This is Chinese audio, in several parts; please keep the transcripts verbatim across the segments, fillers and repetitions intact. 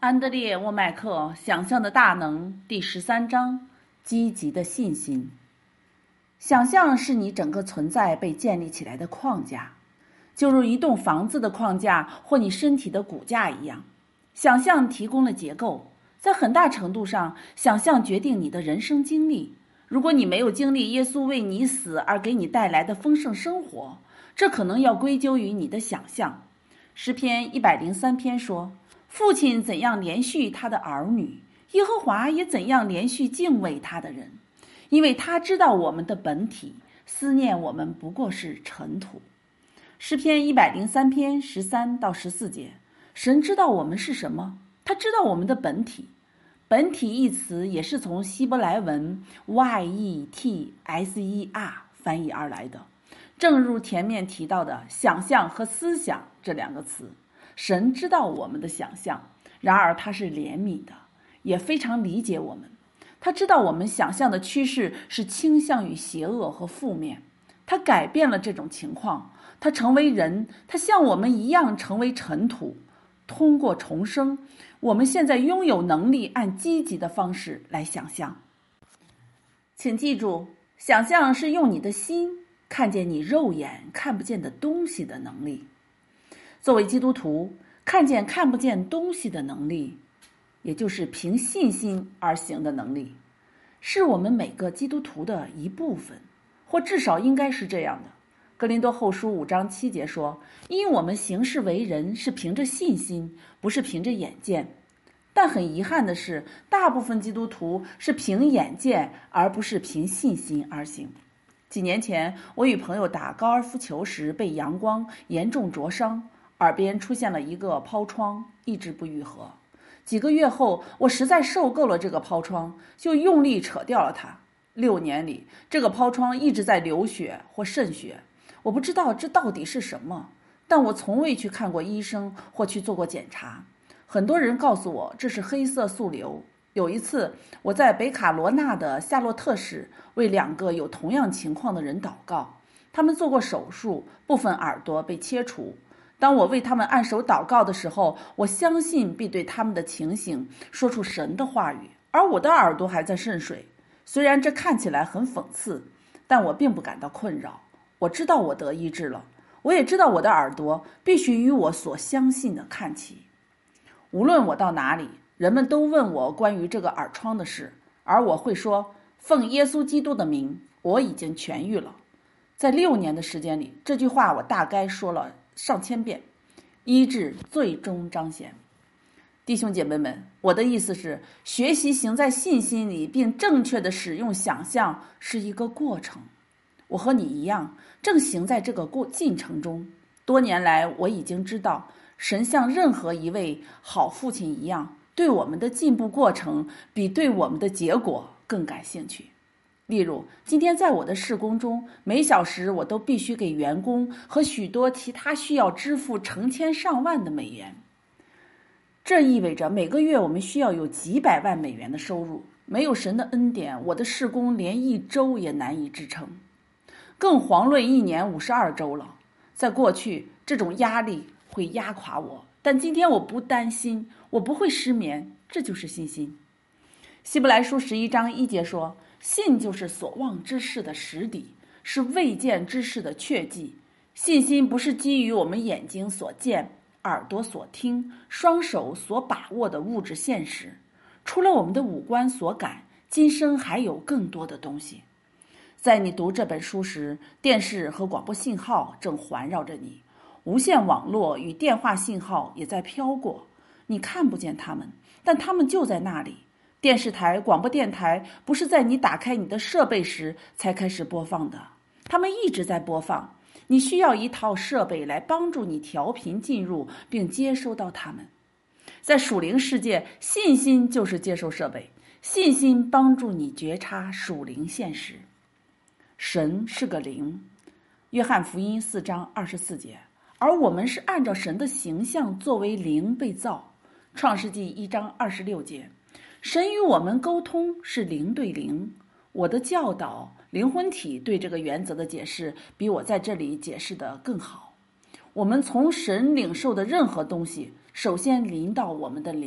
安德烈·沃麦克《想象的大能》第十三章：积极的信心。想象是你整个存在被建立起来的框架，就如一栋房子的框架或你身体的骨架一样。想象提供了结构，在很大程度上，想象决定你的人生经历。如果你没有经历耶稣为你死而给你带来的丰盛生活，这可能要归咎于你的想象。诗篇一百零三篇说，父亲怎样连续他的儿女，耶和华也怎样连续敬畏他的人，因为他知道我们的本体，思念我们不过是尘土。诗篇一百零三篇十三到十四节，神知道我们是什么，他知道我们的本体。本体一词也是从希伯来文 Y E T S E R 翻译而来的，正如前面提到的想象和思想这两个词。神知道我们的想象，然而他是怜悯的，也非常理解我们。他知道我们想象的趋势是倾向于邪恶和负面，他改变了这种情况，他成为人，他像我们一样成为尘土。通过重生，我们现在拥有能力按积极的方式来想象。请记住，想象是用你的心看见你肉眼看不见的东西的能力。作为基督徒，看见看不见东西的能力，也就是凭信心而行的能力，是我们每个基督徒的一部分，或至少应该是这样的。哥林多后书五章七节说，因我们行事为人是凭着信心，不是凭着眼见。但很遗憾的是，大部分基督徒是凭眼见而不是凭信心而行。几年前，我与朋友打高尔夫球时被阳光严重灼伤，耳边出现了一个抛疮，一直不愈合。几个月后，我实在受够了这个抛疮，就用力扯掉了它。六年里，这个抛疮一直在流血或渗血。我不知道这到底是什么，但我从未去看过医生或去做过检查。很多人告诉我这是黑色素瘤。有一次，我在北卡罗纳的夏洛特市为两个有同样情况的人祷告，他们做过手术，部分耳朵被切除。当我为他们按手祷告的时候，我相信并对他们的情形说出神的话语，而我的耳朵还在渗水。虽然这看起来很讽刺，但我并不感到困扰。我知道我得医治了，我也知道我的耳朵必须与我所相信的看齐。无论我到哪里，人们都问我关于这个耳疮的事，而我会说，奉耶稣基督的名，我已经痊愈了。在六年的时间里，这句话我大概说了上千遍，医治最终彰显。弟兄姐妹们，我的意思是，学习行在信心里并正确的使用想象是一个过程。我和你一样，正行在这个过进程中。多年来，我已经知道，神像任何一位好父亲一样，对我们的进步过程比对我们的结果更感兴趣。例如，今天在我的事工中，每小时我都必须给员工和许多其他需要支付成千上万的美元。这意味着每个月我们需要有几百万美元的收入。没有神的恩典，我的事工连一周也难以支撑。更遑论一年五十二周了。在过去，这种压力会压垮我，但今天我不担心，我不会失眠，这就是信心。希伯来书十一章一节说，信就是所望之事的实底，是未见之事的确据。信心不是基于我们眼睛所见、耳朵所听、双手所把握的物质现实，除了我们的五官所感，今生还有更多的东西。在你读这本书时，电视和广播信号正环绕着你，无线网络与电话信号也在飘过，你看不见它们，但它们就在那里。电视台、广播电台不是在你打开你的设备时才开始播放的，它们一直在播放。你需要一套设备来帮助你调频进入并接收到它们。在属灵世界，信心就是接收设备，信心帮助你觉察属灵现实。神是个灵，约翰福音四章二十四节，而我们是按照神的形象作为灵被造。创世纪一章二十六节，神与我们沟通是灵对灵。我的教导灵魂体对这个原则的解释比我在这里解释的更好。我们从神领受的任何东西，首先临到我们的灵，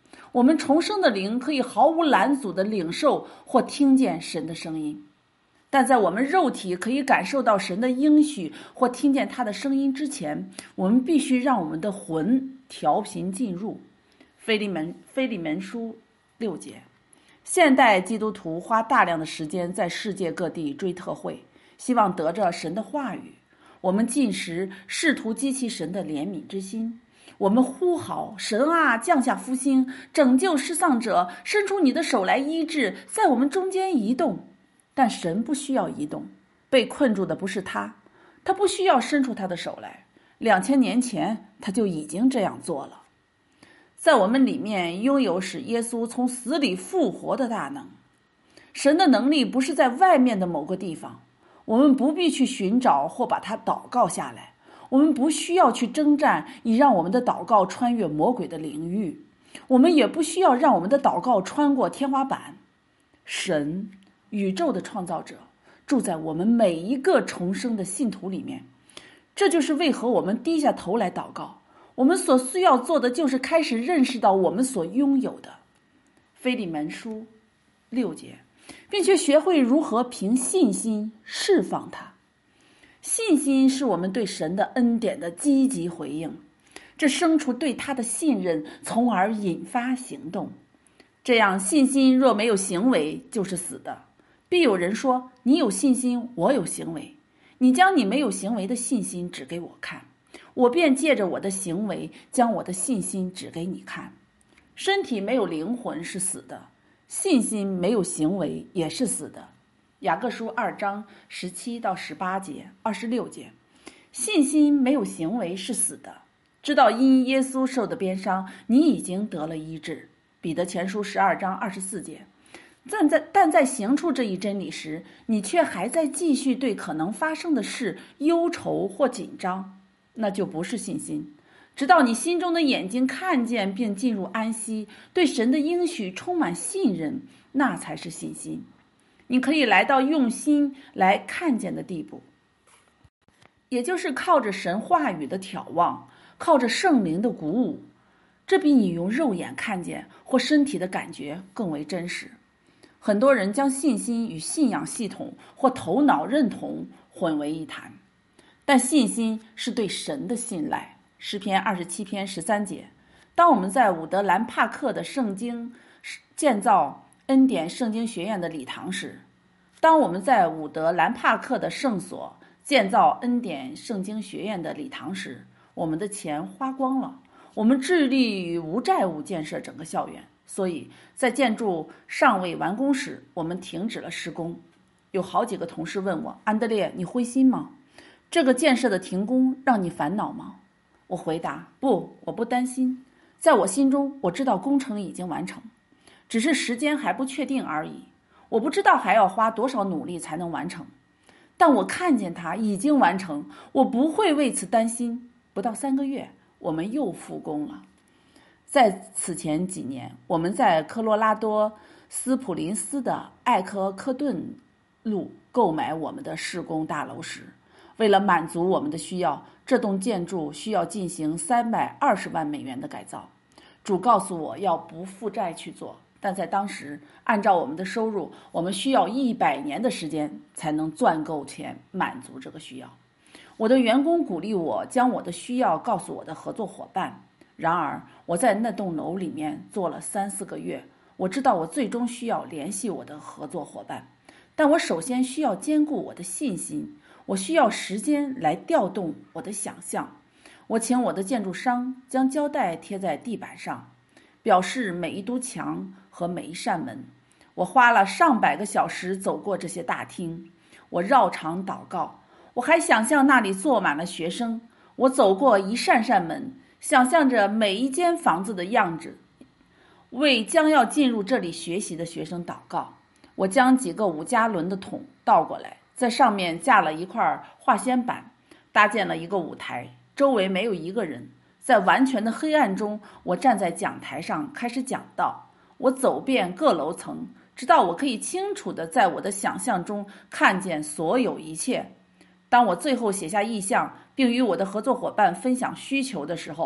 我们重生的灵可以毫无拦阻地领受或听见神的声音，但在我们肉体可以感受到神的应许或听见他的声音之前，我们必须让我们的魂调频进入。腓利门腓利门书六节。现代基督徒花大量的时间在世界各地追特会，希望得着神的话语。我们进食，试图激起神的怜悯之心。我们呼号，神啊，降下复兴，拯救失丧者，伸出你的手来医治，在我们中间移动。但神不需要移动，被困住的不是他，他不需要伸出他的手来。两千年前他就已经这样做了。在我们里面拥有使耶稣从死里复活的大能。神的能力不是在外面的某个地方，我们不必去寻找或把它祷告下来，我们不需要去征战以让我们的祷告穿越魔鬼的领域，我们也不需要让我们的祷告穿过天花板。神，宇宙的创造者，住在我们每一个重生的信徒里面。这就是为何我们低下头来祷告。我们所需要做的就是开始认识到我们所拥有的。腓利门书六节，并且学会如何凭信心释放它。信心是我们对神的恩典的积极回应，这生出对他的信任，从而引发行动。这样，信心若没有行为，就是死的。必有人说，你有信心，我有行为，你将你没有行为的信心指给我看，我便借着我的行为将我的信心指给你看。身体没有灵魂是死的，信心没有行为也是死的。雅各书二章十七到十八节、二十六节，信心没有行为是死的。知道因耶稣受的鞭伤，你已经得了医治。彼得前书十二章二十四节。但在但在行出这一真理时，你却还在继续对可能发生的事忧愁或紧张，那就不是信心。直到你心中的眼睛看见并进入安息，对神的应许充满信任，那才是信心。你可以来到用心来看见的地步，也就是靠着神话语的眺望，靠着圣灵的鼓舞，这比你用肉眼看见或身体的感觉更为真实。很多人将信心与信仰系统或头脑认同混为一谈，但信心是对神的信赖。诗篇二十七篇十三节，当我们在伍德兰帕克的圣经建造恩典圣经学院的礼堂时，当我们在伍德兰帕克的圣所建造恩典圣经学院的礼堂时，我们的钱花光了，我们致力于无债务建设整个校园，所以在建筑尚未完工时，我们停止了施工。有好几个同事问我，安德烈，你灰心吗？这个建设的停工让你烦恼吗？我回答，不，我不担心。在我心中，我知道工程已经完成，只是时间还不确定而已。我不知道还要花多少努力才能完成，但我看见它已经完成，我不会为此担心。不到三个月，我们又复工了。在此前几年，我们在科罗拉多斯普林斯的艾科科顿路购买我们的施工大楼时，为了满足我们的需要，这栋建筑需要进行三百二十万美元的改造。主告诉我要不负债去做，但在当时，按照我们的收入，我们需要一百年的时间才能赚够钱满足这个需要。我的员工鼓励我将我的需要告诉我的合作伙伴。然而，我在那栋楼里面做了三四个月，我知道我最终需要联系我的合作伙伴，但我首先需要兼顾我的信心，我需要时间来调动我的想象。我请我的建筑商将胶带贴在地板上，表示每一堵墙和每一扇门。我花了上百个小时走过这些大厅，我绕场祷告，我还想象那里坐满了学生。我走过一扇扇门，想象着每一间房子的样子，为将要进入这里学习的学生祷告。我将几个五加仑的桶倒过来，在上面架了一块化纤板，搭建了一个舞台，周围没有一个人。在完全的黑暗中，我站在讲台上开始讲道。我走遍各楼层，直到我可以清楚地在我的想象中看见所有一切。当我最后写下意向，并与我的合作伙伴分享需求的时候，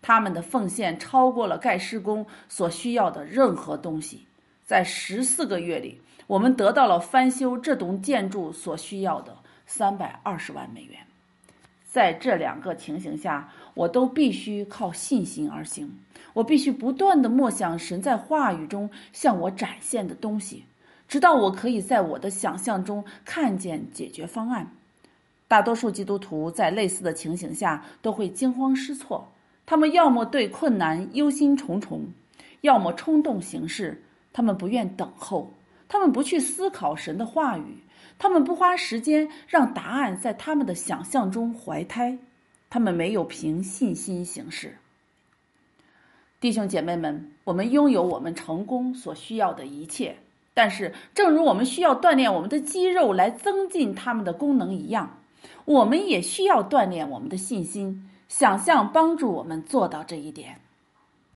他们的奉献超过了盖施工所需要的任何东西。在十四个月里，我们得到了翻修这栋建筑所需要的三百二十万美元。在这两个情形下，我都必须靠信心而行。我必须不断地默想神在话语中向我展现的东西，直到我可以在我的想象中看见解决方案。大多数基督徒在类似的情形下都会惊慌失措，他们要么对困难忧心忡忡，要么冲动行事。他们不愿等候，他们不去思考神的话语，他们不花时间让答案在他们的想象中怀胎，他们没有凭信心行事。弟兄姐妹们，我们拥有我们成功所需要的一切，但是正如我们需要锻炼我们的肌肉来增进它们的功能一样，我们也需要锻炼我们的信心，想象帮助我们做到这一点。